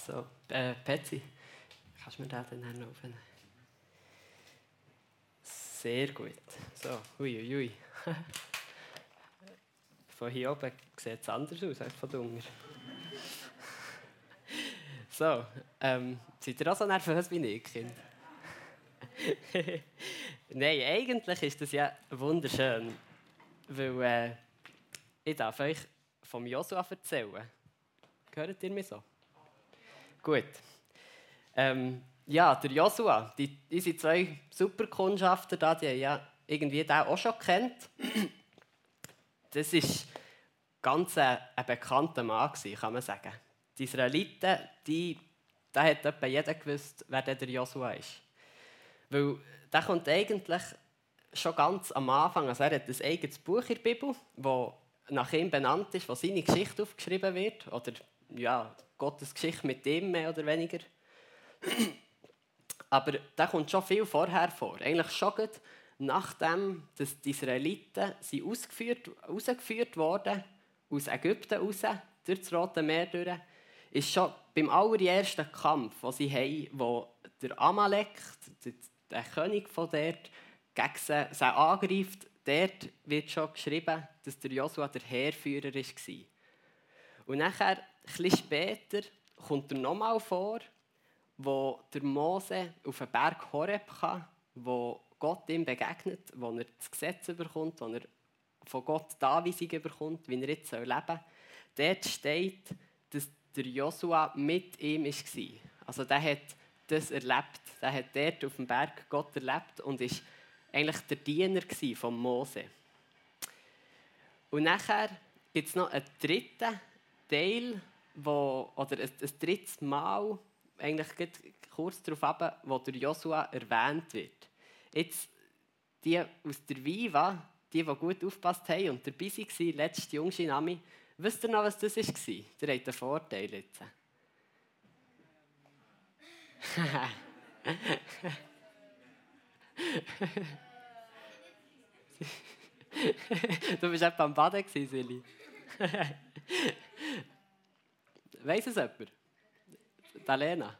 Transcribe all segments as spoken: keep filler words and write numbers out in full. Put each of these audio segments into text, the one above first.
So, äh, Petzi, kannst du mir den dann noch aufnehmen? Sehr gut. So, ui, ui. Von hier oben sieht es anders aus als von unten. So, ähm, seid ihr auch so nervös wie ich, Kind? Nein, eigentlich ist das ja wunderschön, weil äh, ich darf euch vom Josua erzählen. Hört ihr mich so? Gut. Ähm, ja, der Josua, die, unsere zwei Superkundschafter da, die haben ja irgendwie den auch schon kennt. Das war ganz ein, ein bekannter Mann, kann man sagen. Die Israeliten, die, da hat etwa jeder gewusst, wer der Josua ist. Weil der kommt eigentlich schon ganz am Anfang, also er hat ein eigenes Buch in der Bibel, das nach ihm benannt ist, wo seine Geschichte aufgeschrieben wird, oder ja, Gottes Geschichte mit ihm mehr oder weniger. Aber der kommt schon viel vorher vor. Eigentlich schon gut, nachdem dass die Israeliten sind ausgeführt, rausgeführt wurden, aus Ägypten raus, durch das Rote Meer durch, ist schon beim allerersten Kampf, den sie haben, wo der Amalek, der, der König von dort, gegen sie, sie angreift, dort wird schon geschrieben, dass der Josua der Heerführer war. Und nachher, ein bisschen später, kommt er nochmal vor, wo der Mose auf den Berg Horeb kann, wo Gott ihm begegnet, wo er das Gesetz bekommt, wo er von Gott die Anweisung bekommt, wie er jetzt leben soll. Dort steht, dass der Josua mit ihm war. Also der hat das erlebt. Der hat dort auf dem Berg Gott erlebt und war eigentlich der Diener von Mose. Und nachher gibt es noch einen dritten Teil, wo, oder ein, ein drittes Mal, eigentlich kurz darauf ab, wo der Josua erwähnt wird. Jetzt, die aus der Viva, die, die gut aufgepasst haben und dabei waren, letzte Jungschi Nami, wisst ihr noch, was das war? Ihr habt einen Vorteil jetzt. Du bist etwa am Baden, Silly. Weiss es jemand? Lena?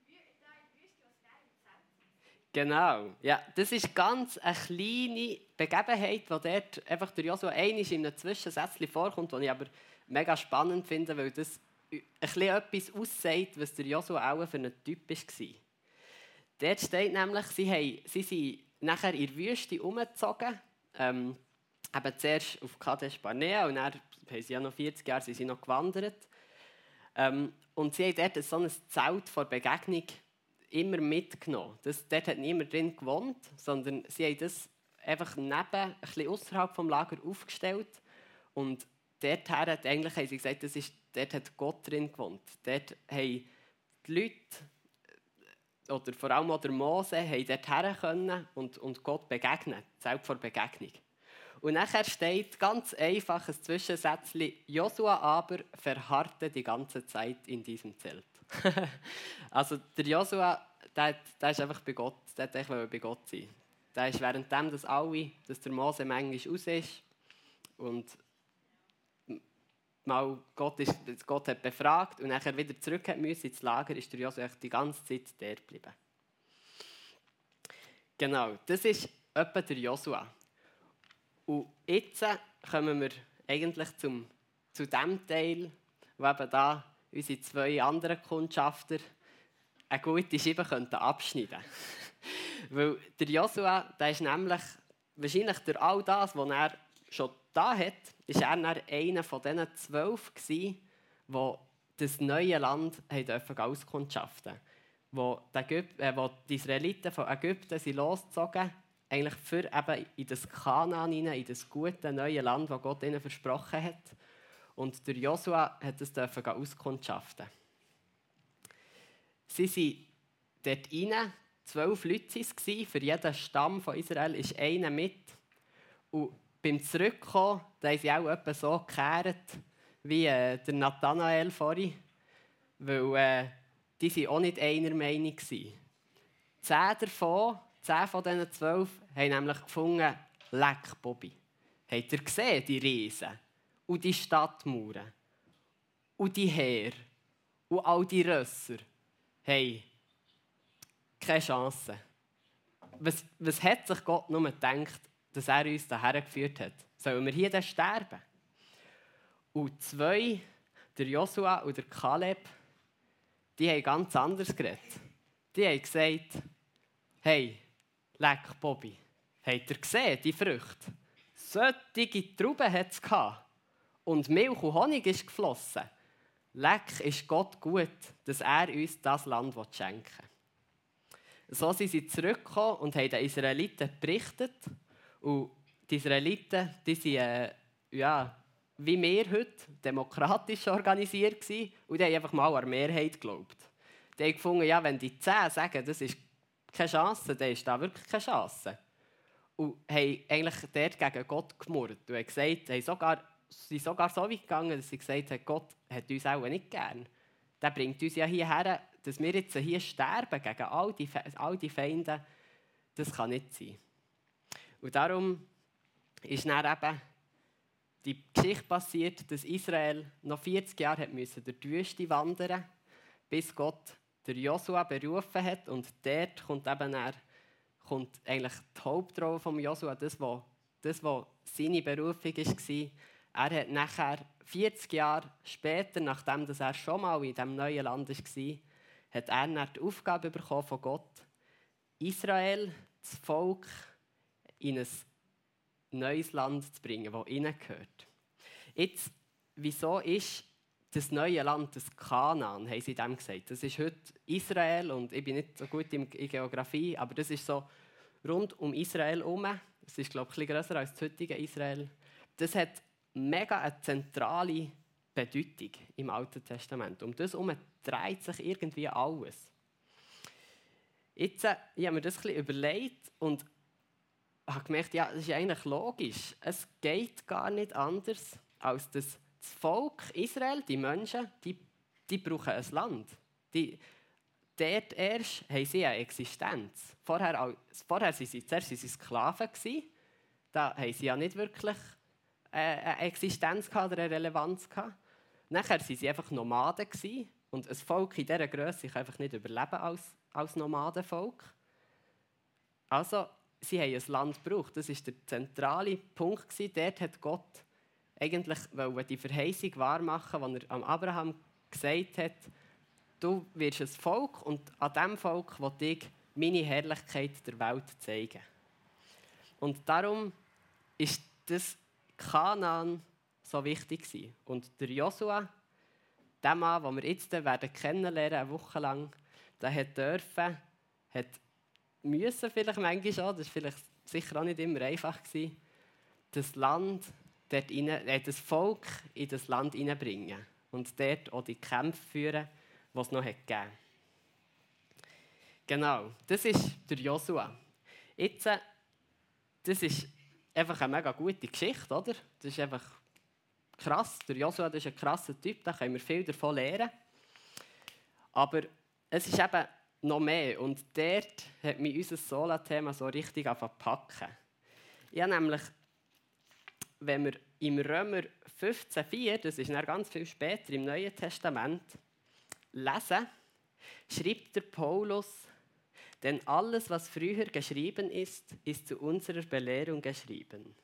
Genau. Ja, das ist ganz eine kleine Begebenheit, wo dort einfach der Josua einmal in einem Zwischensätzchen vorkommt, das ich aber mega spannend finde, weil das ein bisschen etwas aussagt, was der Josua auch für ein Typ war. Dort steht nämlich, sie, haben, sie sind nachher in der Wüste umgezogen, ähm, eben zuerst auf Kadesh Barnea und dann haben sie ja noch vierzig Jahre sind sie noch gewandert. Ähm, und sie haben dort so ein Zelt vor Begegnung immer mitgenommen. Das, dort hat niemand drin gewohnt, sondern sie haben das einfach neben, ein bisschen außerhalb des Lagers aufgestellt. Und dort hat, eigentlich haben sie gesagt, das ist, dort hat Gott drin gewohnt. Dort haben die Leute, oder vor allem auch der Mose, haben dort her können und, und Gott begegnet, Zelt vor Begegnung. Und nachher steht ganz einfach ein Zwischensätzchen, Josua aber verharrte die ganze Zeit in diesem Zelt. Also der Josua, der, der ist einfach bei Gott, der wollte einfach bei Gott sein. Der ist währenddem, dass alle, dass der Mose manchmal raus ist und mal Gott, ist, Gott hat befragt und nachher wieder zurück hat müssen ins Lager, ist der Josua die ganze Zeit dort geblieben. Genau, das ist etwa der Josua. Und jetzt kommen wir eigentlich zum, zu dem Teil, wo eben da unsere zwei anderen Kundschafter eine gute Scheibe abschneiden könnten. Weil der Josua, der ist nämlich wahrscheinlich durch all das, was er schon da hat, ist er dann einer von diesen zwölf gewesen, die das neue Land auskundschaften durften. Wo die, äh, wo die Israeliten von Ägypten sind losgezogen, eigentlich für eben in das Kanaan hinein, in das gute neue Land, das Gott ihnen versprochen hat. Und der Josua hat es dürfen auskundschaften. Sie sind dort rein, zwölf Leute waren es, für jeden Stamm von Israel ist einer mit. Und beim Zurückkommen, da haben sie auch etwa so gekehrt, wie äh, der Nathanael vorhin, weil äh, die waren auch nicht einer Meinung. Zehn davon, zehn von diesen zwölf, haben nämlich gefunden, leck, Bobby. Habt ihr gesehen, die Riesen? Und die Stadtmauern? Und die Heere? Und all die Rösser haben keine Chance. Was, was hat sich Gott nur gedacht, dass er uns daher geführt hat? Sollen wir hier dann sterben? Und zwei, der Josua und der Kaleb, die haben ganz anders geredet. Die haben gesagt, hey, leck Bobby, habt ihr gesehen, die Früchte? Solche Trauben hat es gehabt. Und Milch und Honig ist geflossen. Leck ist Gott gut, dass er uns das Land schenken will. So sind sie zurückgekommen und haben den Israeliten berichtet. Und die Israeliten, die sind, äh, ja, wie wir heute, demokratisch organisiert gewesen, und die haben einfach mal an die Mehrheit geglaubt. Die haben gefunden, ja, wenn die zehn sagen, das ist keine Chance, dann ist da wirklich keine Chance. Und haben eigentlich dort gegen Gott gemurrt und haben gesagt, haben sogar, sind sogar so weit gegangen, dass sie gesagt haben, Gott hat uns auch nicht gern. Der bringt uns ja hierher, dass wir jetzt hier sterben gegen all die, all die Feinde. Das kann nicht sein. Und darum ist dann eben die Geschichte passiert, dass Israel noch vierzig Jahre hat müssen durch die Wüste wandern, bis Gott der Josua berufen hat. Und dort kommt eben dann, kommt eigentlich die Hauptrolle von Josua, das, was, das, was seine Berufung war. Er hat nachher vierzig Jahre später, nachdem dass er schon mal in diesem neuen Land war, hat er dann die Aufgabe bekommen von Gott, Israel, das Volk, in ein neues Land zu bringen, das ihnen gehört. Jetzt, wieso ist das neue Land, das Kanaan, haben sie dem gesagt. Das ist heute Israel und ich bin nicht so gut in Geografie, aber das ist so rund um Israel herum. Es ist, glaube ich, ein bisschen grösser als das heutige Israel. Das hat mega eine zentrale Bedeutung im Alten Testament. Um das herum dreht sich irgendwie alles. Jetzt äh, ich habe mir das ein bisschen überlegt und habe gemerkt, ja, das ist eigentlich logisch. Es geht gar nicht anders, als dass das Volk Israel, die Menschen, die, die brauchen ein Land. Die, dort erst haben sie eine Existenz. Vorher, vorher waren sie, zuerst waren sie Sklaven. Da haben sie ja nicht wirklich eine Existenz oder eine Relevanz gehabt. Nachher waren sie einfach Nomaden gewesen. Und ein Volk in dieser Grösse kann einfach nicht überleben als, als Nomadenvolk. Also, sie haben ein Land gebraucht. Das war der zentrale Punkt gewesen. Dort hat Gott eigentlich die Verheißung wahrmachen, die er am Abraham gesagt hat, du wirst ein Volk und an diesem Volk will ich meine Herrlichkeit der Welt zeigen. Und darum ist das Kanaan so wichtig gewesen. Und der Josua, der Mann, den wir jetzt werden kennenlernen, eine Woche lang, der hat dürfen, hat müssen vielleicht manchmal schon, das war vielleicht sicher auch nicht immer einfach gewesen, das Land dort rein, äh, das Volk in das Land hineinbringen und dort auch die Kämpfe führen, die es noch gegeben hat. Genau, das ist der Josua. Jetzt, äh, das ist einfach eine mega gute Geschichte, oder? Das ist einfach krass. Der Josua, das ist ein krasser Typ, da können wir viel davon lernen. Aber es ist eben noch mehr und dort hat mich unser Sola-Thema so richtig packen. Ich habe nämlich, wenn wir im Römer fünfzehn vier, das ist dann ganz viel später im Neuen Testament, lesen, schreibt der Paulus, denn alles, was früher geschrieben ist, ist zu unserer Belehrung geschrieben.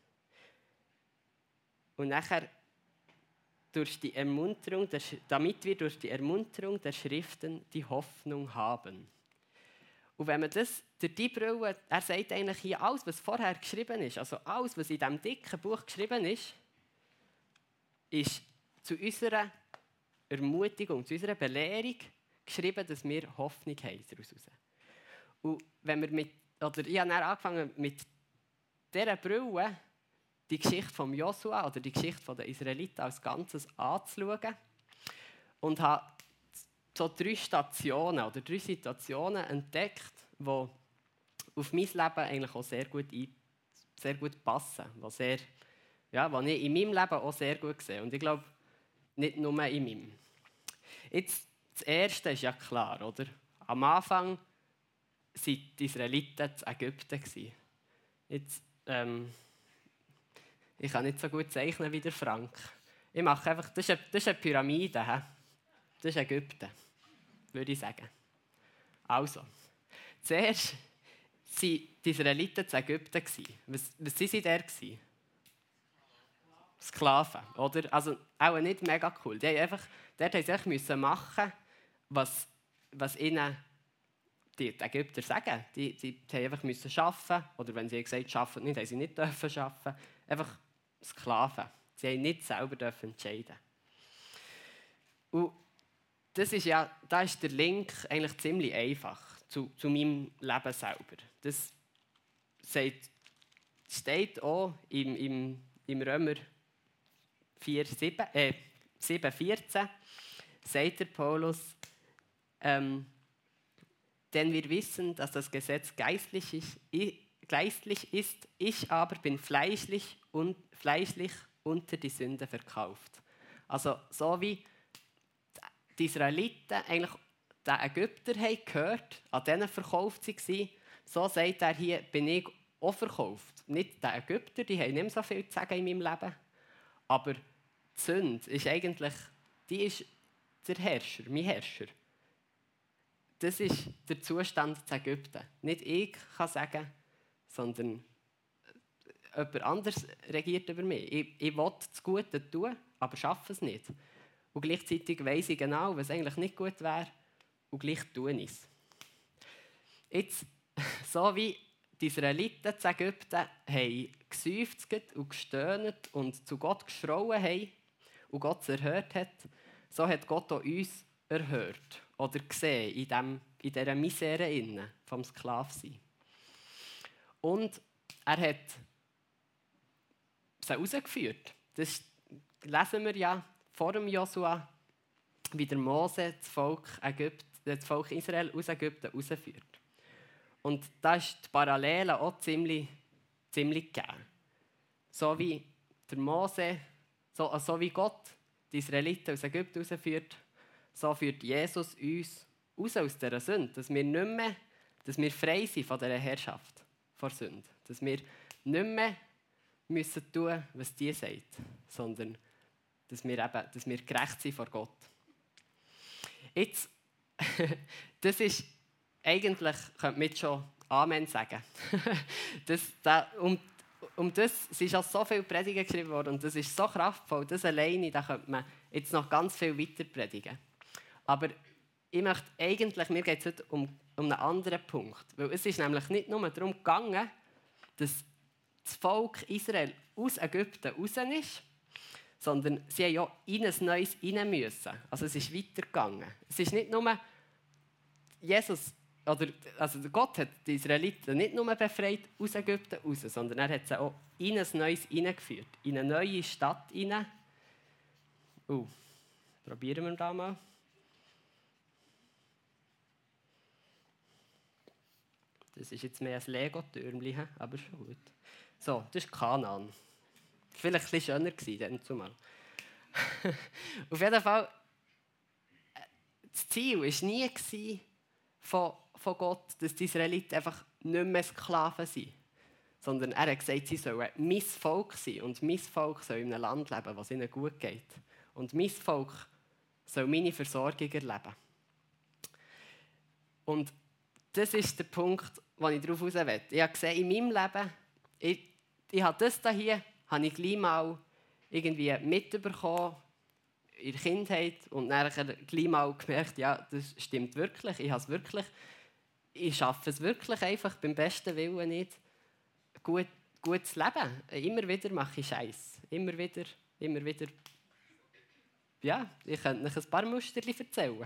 Und nachher, durch die Ermunterung der, damit wir durch die Ermunterung der Schriften die Hoffnung haben. Und wenn man das durch die Brille, er sagt eigentlich hier, alles, was vorher geschrieben ist, also alles, was in diesem dicken Buch geschrieben ist, ist zu unserer Ermutigung, zu unserer Belehrung geschrieben, dass wir Hoffnung haben daraus. Und wenn wir mit, oder ich habe dann angefangen mit dieser Brille die Geschichte von Josua oder die Geschichte der Israeliten als Ganzes anzuschauen und habe so drei Stationen oder drei Situationen entdeckt, die auf mein Leben eigentlich auch sehr gut, ein, sehr gut passen, die, sehr, ja, die ich in meinem Leben auch sehr gut sehe. Und ich glaube, nicht nur in meinem. Jetzt, das Erste ist ja klar, oder? Am Anfang waren die Israeliten in Ägypten. Jetzt, ähm, ich kann nicht so gut zeichnen wie der Frank. Ich mache einfach, das ist eine, das ist eine Pyramide. He? Das ist Ägypten, würde ich sagen. Also, zuerst waren die Israeliten in Ägypten. Was, was waren sie da? Sklaven, oder? Also auch nicht mega cool. Die haben einfach, dort mussten sie einfach machen, was, was ihnen die, die Ägypter sagen. Die, die, die haben einfach müssen arbeiten, oder wenn sie gesagt haben, arbeiten nicht, haben sie nicht dürfen arbeiten. Einfach Sklaven. Sie haben nicht selber dürfen entscheiden. Und das ist ja, da ist der Link eigentlich ziemlich einfach zu, zu meinem Leben selber. Das sagt, steht auch im, im, im Römer vier, sieben, äh, sieben vierzehn, sagt der Paulus, ähm, denn wir wissen, dass das Gesetz geistlich ist, geistlich ist, ich aber bin fleischlich, und, fleischlich unter die Sünde verkauft. Also so wie die Israeliten eigentlich den Ägypter haben gehört, an denen verkauft sie waren, so sagt er hier, bin ich auch verkauft. Nicht die Ägypter, die haben nicht mehr so viel zu sagen in meinem Leben, aber die Sünde ist eigentlich, die ist der Herrscher, mein Herrscher. Das ist der Zustand in Ägypten. Nicht ich kann sagen, sondern jemand anderes regiert über mich. Ich, ich will das Gute tun, aber schaffe es nicht. Und gleichzeitig weiss ich genau, was eigentlich nicht gut wäre, und gleich tue ich es. Jetzt, so wie die Israeliten in Ägypten haben geseufzt und gestöhnt und zu Gott geschrauen haben und Gott es erhört hat, so hat Gott auch uns erhört oder gesehen in, dem, in dieser Misere innen vom Sklavensein. Und er hat sie herausgeführt. Das lesen wir ja vor dem Josua, wie der Mose das Volk, Ägypten, das Volk Israel aus Ägypten herausführt. Und da ist die Parallele auch ziemlich, ziemlich gegeben. So wie der Mose, so, so wie Gott die Israeliten aus Ägypten herausführt, so führt Jesus uns raus aus dieser Sünde, dass wir nicht mehr, dass wir frei sind von dieser Herrschaft, vor Sünde. Dass wir nicht mehr müssen tun, was die sagt, sondern dass wir, eben, dass wir gerecht sind vor Gott. Jetzt, das ist eigentlich, könnte man jetzt schon Amen sagen. das, da, um, um das sind schon so viele Predigen geschrieben worden und das ist so kraftvoll, das alleine, da könnte man jetzt noch ganz viel weiter predigen. Aber ich möchte eigentlich, mir geht es heute um, um einen anderen Punkt. Weil es ist nämlich nicht nur darum gegangen, dass das Volk Israel aus Ägypten raus ist, sondern sie haben ja in ein Neues rein müssen. Also es ist weitergegangen. Es ist nicht nur Jesus, oder, also Gott hat die Israeliten nicht nur befreit aus Ägypten raus, sondern er hat sie auch in ein Neues hineingeführt. In eine neue Stadt hinein. Uh, probieren wir das mal. Das ist jetzt mehr ein Lego-Türmchen, aber schon gut. So, das ist Kanaan. Vielleicht ein bisschen schöner gewesen, dann zumal. Auf jeden Fall, das Ziel war nie von, von Gott, dass die Israeliten einfach nicht mehr Sklaven sind. Sondern er hat gesagt, sie sollen mein Volk sein. Und mein Volk soll in einem Land leben, wo es ihnen gut geht. Und mein Volk soll meine Versorgung erleben. Und das ist der Punkt, wo ich darauf raus will. Ich habe gesehen, in meinem Leben, ich, ich habe das hier, habe ich gleich mal irgendwie mitbekommen in der Kindheit und dann gleich mal gemerkt, ja, das stimmt wirklich, ich habe es wirklich, ich schaffe es wirklich einfach beim besten Willen nicht, gut, gut zu leben. Immer wieder mache ich Scheiß, immer wieder, immer wieder. Ja, ich könnte euch ein paar Musterchen erzählen.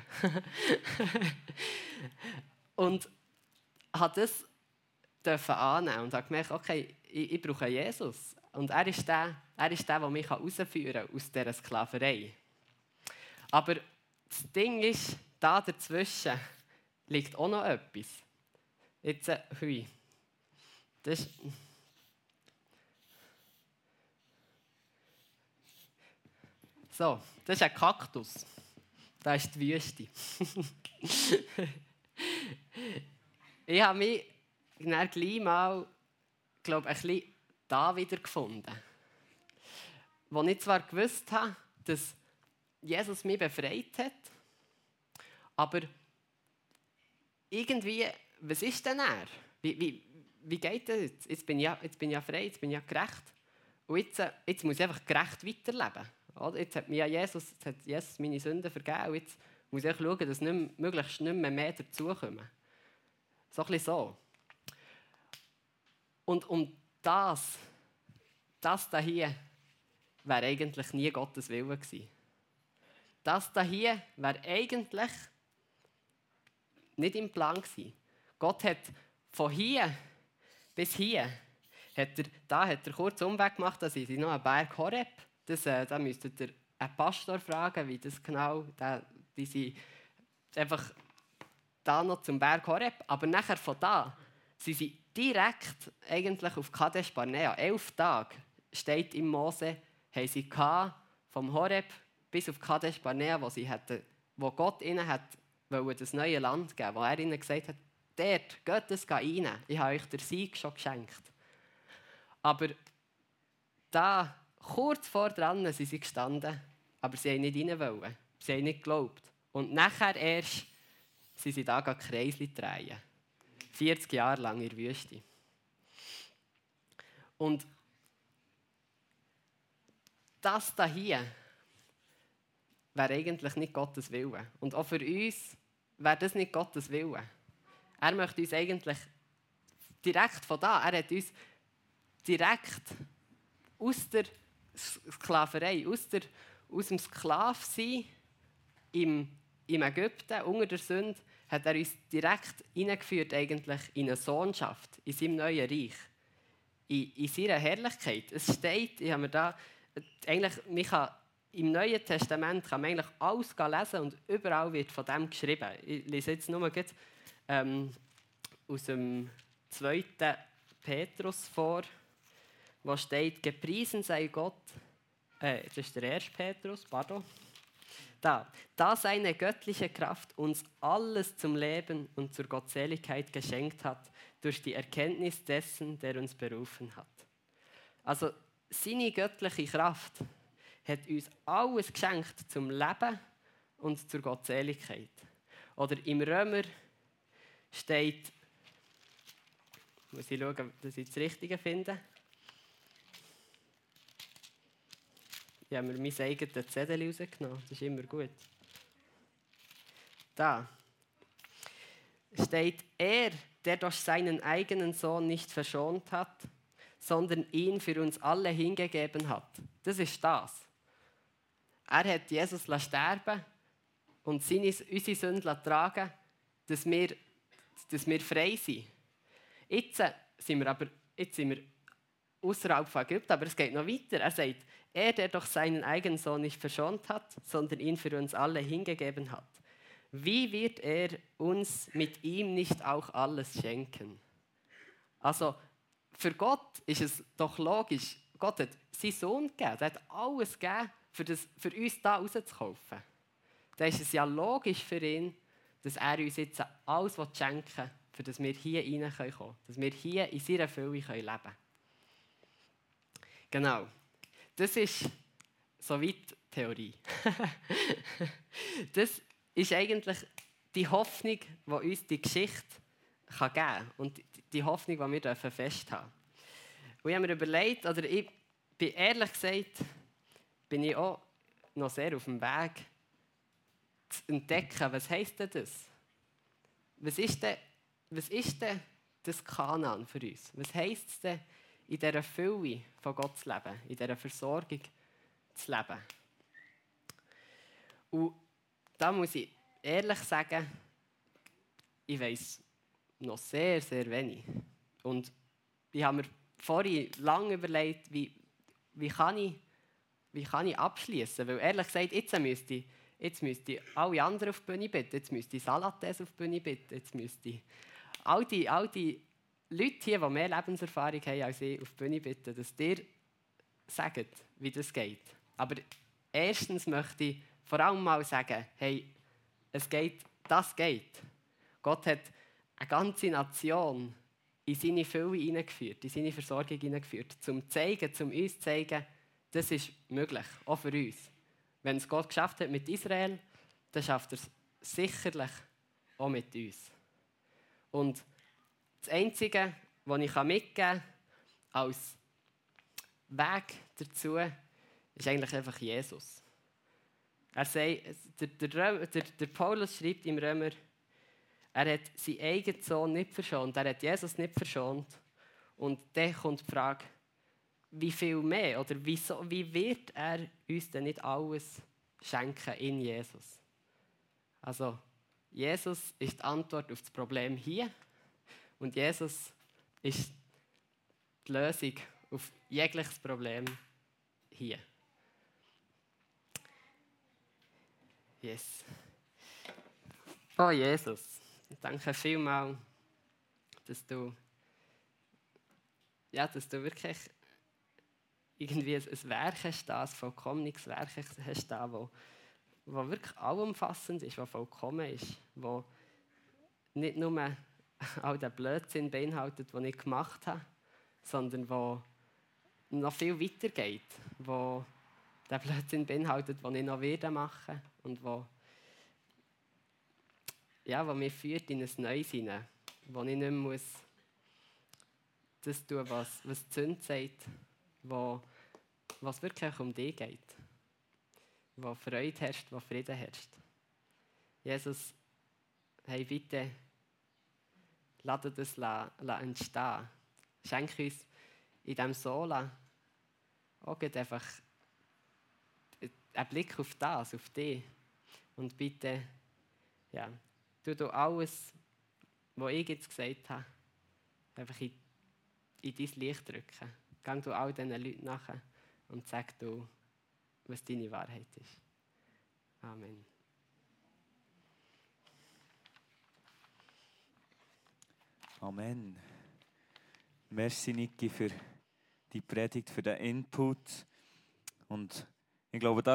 Und habe das dürfen annehmen und habe gemerkt, okay, ich, ich brauche Jesus. Und er ist der, er ist der, der mich herausführen kann aus dieser Sklaverei. Aber das Ding ist, da dazwischen liegt auch noch etwas. Jetzt, äh, hui. Das ist... So, das ist ein Kaktus. Das ist die Wüste. Ich habe mich dann gleich mal, glaube ich, ein bisschen da wieder gefunden. Wo ich zwar gewusst habe, dass Jesus mich befreit hat, Aber irgendwie, was ist denn er? Wie, wie, wie geht das jetzt? Jetzt bin, ich ja, jetzt bin ich ja frei, jetzt bin ich ja gerecht. Und jetzt, jetzt muss ich einfach gerecht weiterleben. Oder? Jetzt hat mir ja Jesus, jetzt hat Jesus meine Sünden vergeben. Und jetzt muss ich schauen, dass nicht mehr, möglichst nicht mehr, mehr dazukommen. So ein bisschen so. Und um das, das hier wäre eigentlich nie Gottes Wille gewesen. Das hier wäre eigentlich nicht im Plan gewesen. Gott hat von hier bis hier, hat er, da hat er kurz Umweg gemacht, da sind sie noch am Berg Horeb. Das, äh, da müsstet ihr einen Pastor fragen, wie das genau, da, die sind einfach da noch zum Berg Horeb. Aber nachher von da sind sie direkt eigentlich auf Kadesh Barnea. Elf Tage steht im Mose, haben sie gehabt, vom Horeb bis auf Kadesh Barnea, wo, sie hatten, wo Gott ihnen hat, wollte das neue Land geben, wo er ihnen gesagt hat, dort, geht es rein, ich habe euch den Sieg schon geschenkt. Aber da, kurz vor dran, sind sie gestanden, aber sie haben nicht rein wollen. Sie haben nicht geglaubt. Und nachher erst sind sie da Kreisli drehen. vierzig Jahre lang in der Wüste. Und das hier wäre eigentlich nicht Gottes Wille. Und auch für uns wäre das nicht Gottes Wille. Er möchte uns eigentlich direkt von da, er hat uns direkt aus der Sklaverei, aus, der, aus dem Sklavsein im, im Ägypten, unter der Sünde, hat er uns direkt hineingeführt eigentlich in eine Sohnschaft, in seinem neuen Reich, in, in seiner Herrlichkeit. Es steht, ich habe mir da, eigentlich, man kann, im Neuen Testament kann man eigentlich alles lesen und überall wird von dem geschrieben. Ich lese jetzt nur gut, ähm, aus dem zweiten Petrus vor, wo steht, gepriesen sei Gott, äh, das ist der erste Petrus, pardon, da, da seine göttliche Kraft uns alles zum Leben und zur Gottseligkeit geschenkt hat, durch die Erkenntnis dessen, der uns berufen hat. Also seine göttliche Kraft hat uns alles geschenkt zum Leben und zur Gottseligkeit. Oder im Römer steht, muss ich schauen, dass ich das Richtige finde. Ich habe mir mein eigenes Zettel rausgenommen, das ist immer gut. Da steht, er, der durch seinen eigenen Sohn nicht verschont hat, sondern ihn für uns alle hingegeben hat. Das ist das. Er hat Jesus sterben und seine, unsere Sünden tragen, dass wir, dass wir frei sind. Jetzt sind wir aber jetzt sind wir außerhalb von Ägypten, aber es geht noch weiter. Er sagt, er, der doch seinen eigenen Sohn nicht verschont hat, sondern ihn für uns alle hingegeben hat. Wie wird er uns mit ihm nicht auch alles schenken? Also, für Gott ist es doch logisch, Gott hat seinen Sohn gegeben, er hat alles gegeben, für, das, für uns da rauszukaufen. Da ist es ja logisch für ihn, dass er uns jetzt alles schenken will, für das wir hier reinkommen können, dass wir hier in seiner Fülle leben können. Genau. Das ist soweit Theorie. Das ist eigentlich die Hoffnung, die uns die Geschichte geben kann und die Hoffnung, die wir festhalten dürfen. Und ich habe mir überlegt, oder ich bin ehrlich gesagt, bin ich auch noch sehr auf dem Weg zu entdecken, was heisst denn das? Was ist denn, was ist denn das Kanaan für uns? Was heisst es denn, in dieser Fülle von Gott zu leben, in dieser Versorgung zu leben? Und da muss ich ehrlich sagen, ich weiss noch sehr, sehr wenig. Und ich habe mir vorhin lange überlegt, wie, wie kann ich, wie kann ich abschließen? Weil ehrlich gesagt, jetzt müsste ich, jetzt müsste ich alle anderen auf die Bühne bitten, jetzt müsste ich Salates auf die Bühne bitten, jetzt müsste ich all die, all die Leute hier, die mehr Lebenserfahrung haben als ich, auf die Bühne bitten, dass ihr sagt, wie das geht. Aber erstens möchte ich vor allem mal sagen, hey, es geht, das geht. Gott hat eine ganze Nation in seine Fülle hineingeführt, in seine Versorgung hineingeführt, um zu zeigen, um uns zu zeigen, das ist möglich, auch für uns. Wenn es Gott geschafft hat mit Israel, dann schafft er es sicherlich auch mit uns. Und das Einzige, was ich mitgeben kann als Weg dazu, ist eigentlich einfach Jesus. Er sagt, der, der, der, der Paulus schreibt im Römer, er hat seinen eigenen Sohn nicht verschont, er hat Jesus nicht verschont. Und dann kommt die Frage, wie viel mehr oder wieso, wie wird er uns denn nicht alles schenken in Jesus? Also, Jesus ist die Antwort auf das Problem hier und Jesus ist die Lösung auf jegliches Problem hier. Yes. Oh Jesus, danke vielmals, dass du, ja, dass du wirklich irgendwie ein, ein Werk hast, ein vollkommenes Werk hast, das wirklich allumfassend ist, das vollkommen ist, das nicht nur all den Blödsinn beinhaltet, den ich gemacht habe, sondern wo noch viel weiter geht, wo der Blödsinn beinhaltet, den ich noch werde machen und wo, ja, wo mich führt in ein Neues hinein, wo ich nicht mehr muss das tun, was, was die Sünde sagt, wo was wirklich um dich geht, wo Freude herrscht, wo Frieden herrscht. Jesus, hey, bitte, lass das entstehen. Schenk uns in diesem Sola auch einfach einen Blick auf das, auf dich. Und bitte, ja, tu du alles, was ich jetzt gesagt habe, einfach in, in dein Licht drücken. Geh du all diesen Leuten nachher und sag du, was deine Wahrheit ist. Amen. Amen. Merci, Niki, für die Predigt, für den Input. Und ich glaube, da